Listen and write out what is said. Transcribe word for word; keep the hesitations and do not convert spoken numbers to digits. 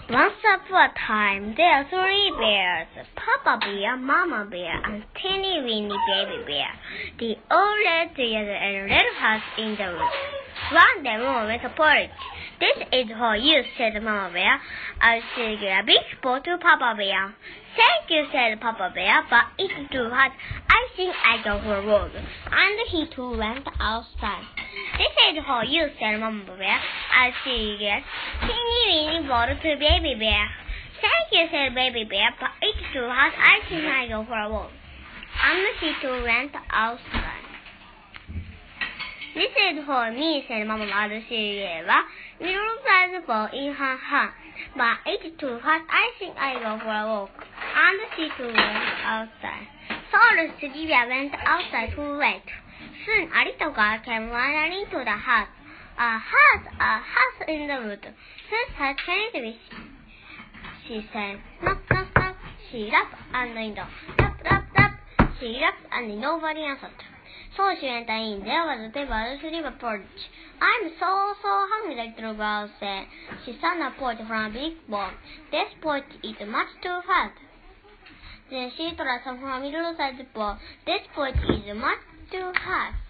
Once upon a time, there were three bears: Papa Bear, Mama Bear, and Teeny Weeny Baby Bear. They all lived together in a little house in the woods. One day, Mama went to porridge. "This is for you," said Mama Bear. "I'll take a big bowl to Papa Bear." "Thank you," said Papa Bear, "but it's too hot. I think I go for a walk." And he too went outside. "This is for you," said Mama Bear. "I'll take a teeny weeny bottle to Baby Bear." "Thank you," said Baby Bear, "but it's too hot. I think I go for a walk." And he too went outside. "This is for me," said Mama, and she gave a little present ball in her hand. "But it's too hot. I think I go for a walk." And she too went outside. So the three bears went outside to wait. Soon a little girl came running into the house. "A house, a house in the wood. Whose house can it be?" she said. "Knock, knock, knock." She rapped on the window. Rap, rap, rap. She rapped, and nobody answered. So she went in. There was a table, three porridge. "I'm so, so hungry," the little girl said. She found a porridge from a big bowl. "This porridge is much too hot." Then she took some from a middle-sized bowl. "This porridge is much too hot."